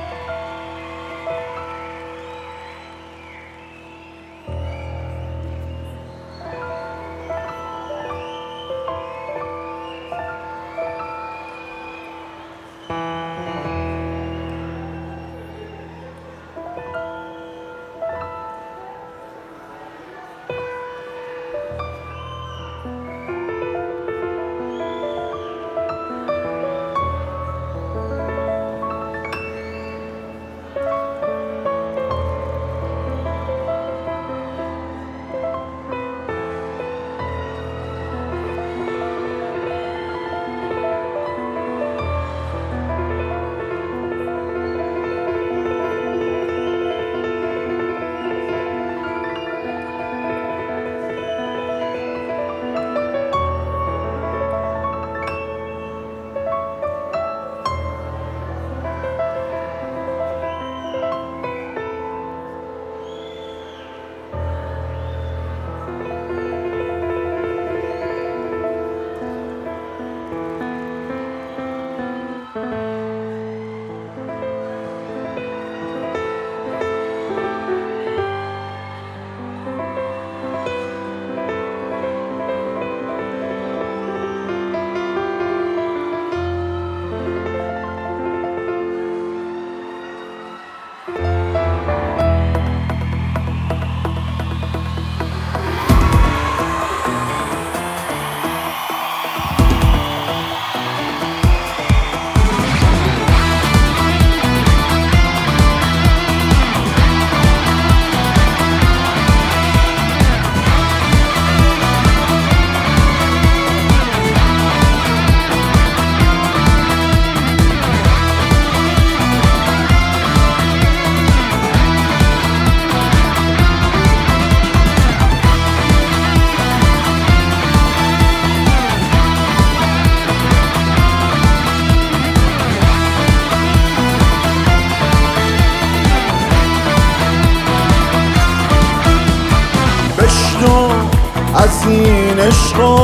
از این عشقا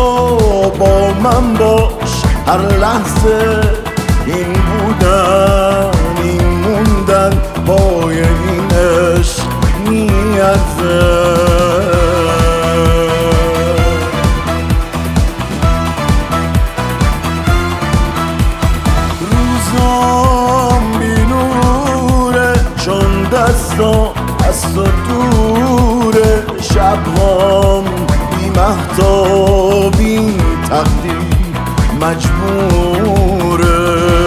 با من باش هر لحظه، این بودن این موندن پای این عشق میارزه. روزام بی نوره چون دستام از تو دوره، شبهام بی مهتابی تقدیر مجبوره.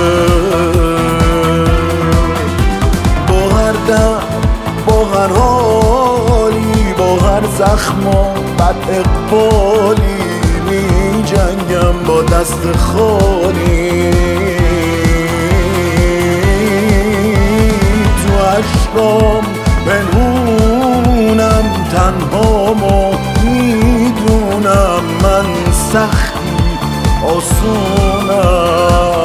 با هر دم با هر حالی با هر زخم و بد اقبالی می جنگم با دست خالی. تو عشقام پنهونم تنهامو میدونم، من سختی آسونم.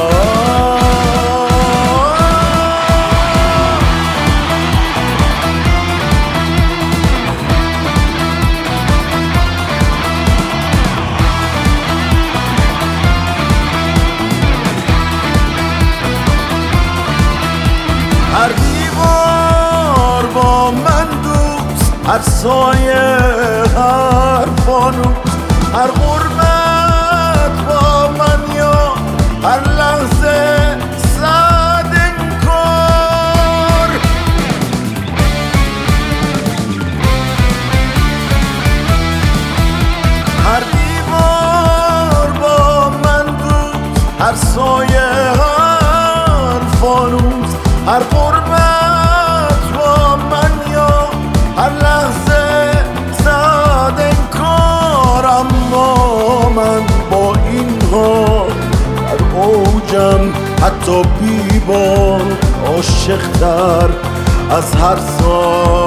هر دیوار با من دوست، هر سایه هر فانوس، هر غربت با من یا هر لحظه صد انکار. هر دیوار با من دوست، هر سایه هر فانوس، هر غربت با من یا هر لحظه صد انکار. اما من با این حال در اوجم، حتی بیبار عاشق‌تر از هر سال.